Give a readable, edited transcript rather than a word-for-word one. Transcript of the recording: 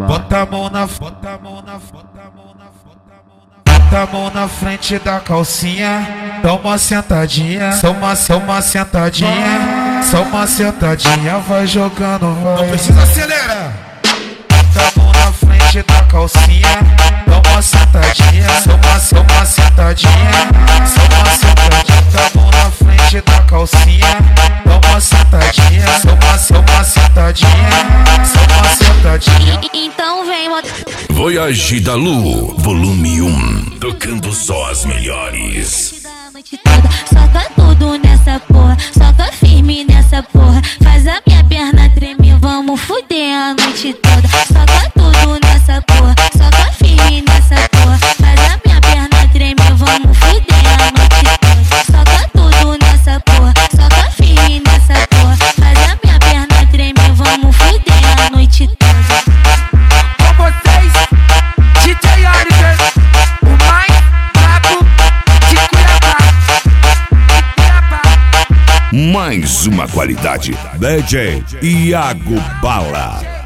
Bota a mão na, bota a mão na, bota a mão na, bota a mão na frente da calcinha. Dá uma sentadinha, só uma sentadinha, só uma sentadinha, vai jogando, vai. Não precisa acelerar. Bota a mão na frente da calcinha. Dá uma sentadinha, só uma sentadinha, só uma sentadinha. Bota a mão na frente da calcinha. Dá uma sentadinha, só uma sentadinha, só uma sentadinha. Então vem, Voyage da Lu, volume 1, tocando só as melhores. da noite toda, soca tudo nessa porra, soca firme nessa porra, faz a minha perna tremer, vamos fuder a noite toda, soca tudo nessa porra, soca firme nessa porra, faz a minha perna tremer, vamos fuder a noite toda, soca tudo nessa porra, soca firme nessa porra, faz a minha perna tremer, vamos fuder a noite toda. Com vocês, DJ Oliver, o mais brabo de Cuiabá. Mais uma qualidade, DJ Iago Bala.